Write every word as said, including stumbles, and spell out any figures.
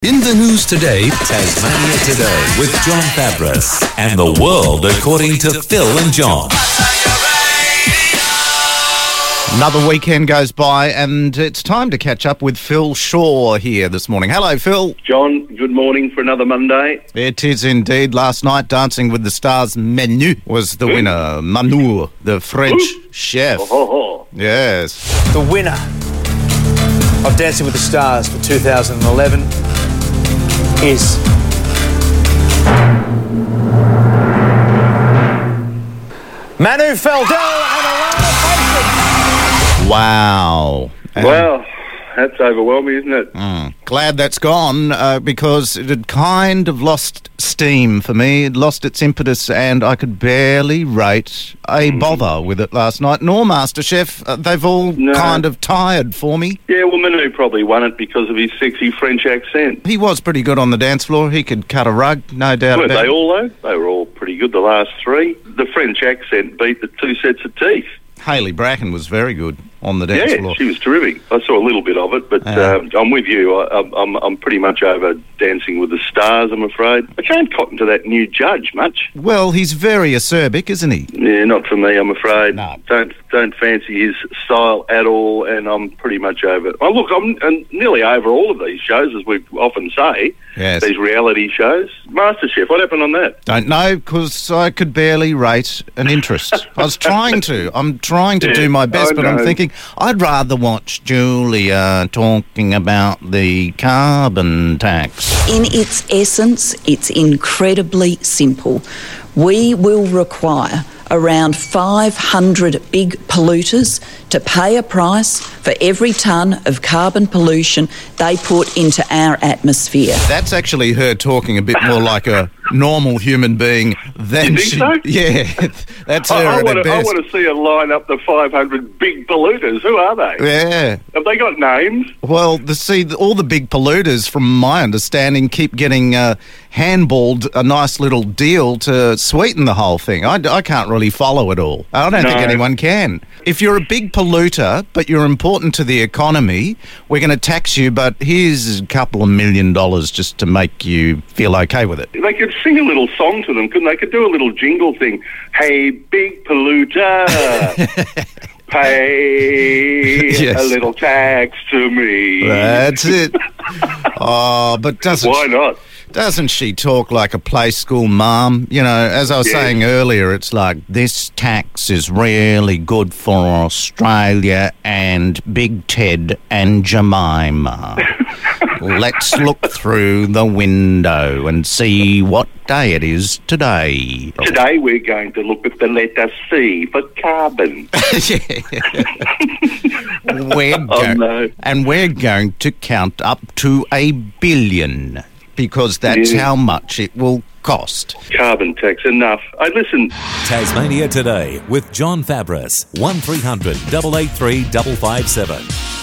In the news today, Tasmania Today with John Fabris and the world according to Phil and John. Another weekend goes by and it's time to catch up with Phil Shaw here this morning. Hello, Phil. John, good morning for another Monday. It is indeed. Last night, Dancing with the Stars Menu was the winner. Manu, the French chef. Oh, oh, oh. Yes. The winner of Dancing with the Stars for two thousand eleven is Manu Feldel and Alana Patrick. Wow. And Well, that's overwhelming, isn't it? Mm, glad that's gone uh, because it had kind of lost steam for me. It lost its impetus and I could barely rate a bother with it last night. Nor MasterChef. Uh, they've all No. kind of tired for me. Yeah, well, Manu probably won it because of his sexy French accent. He was pretty good on the dance floor. He could cut a rug, no doubt Weren't about they it. all, though? They were all pretty good, the last three. The French accent beat the two sets of teeth. Hayley Bracken was very good on the dance Yeah, floor. she was terrific. I saw a little bit of it, but Yeah. um, I'm with you. I, I'm, I'm, I'm pretty much over Dancing with the Stars, I'm afraid. I can't cotton to that new judge much. Well, he's very acerbic, isn't he? Yeah, not for me, I'm afraid. No. Don't don't fancy his style at all, and I'm pretty much over it. Oh, look, I'm, I'm nearly over all of these shows, as we often say, Yes. these reality shows. MasterChef, what happened on that? Don't know, because I could barely rate an interest. I was trying to. I'm trying to Yeah, do my best, I but I'm know. thinking I'd rather watch Julia talking about the carbon tax. In its essence, it's incredibly simple. We will require around five hundred big polluters to pay a price for every tonne of carbon pollution they put into our atmosphere. That's actually her talking a bit more like a normal human being than You think she... so? Yeah, that's her I, I at want her to I best. want to see her line up the five hundred big polluters. Who are they? Yeah. Have they got names? Well, the see, all the big polluters, from my understanding, keep getting uh, handballed a nice little deal to sweeten the whole thing. I, I can't really follow it all. I don't think No. anyone can. If you're a big polluter, but you're important to the economy, we're going to tax you, but here's a couple of million dollars just to make you feel okay with it. They could sing a little song to them, couldn't they? Could do a little jingle thing. Hey, big polluter, pay Yes. a little tax to me. That's it. Oh, but doesn't Why not? Doesn't she talk like a play school mum? You know, as I was Yes. saying earlier, it's like, this tax is really good for Australia and Big Ted and Jemima. Let's look through the window and see what day it is today. Today we're going to look at the letter C for carbon. we're Oh, go- no. And we're going to count up to a billion, because that's Yeah. how much it will cost. Carbon tax, enough. I listen. Tasmania Today with John Fabris. one three hundred, eight eight three, five five seven.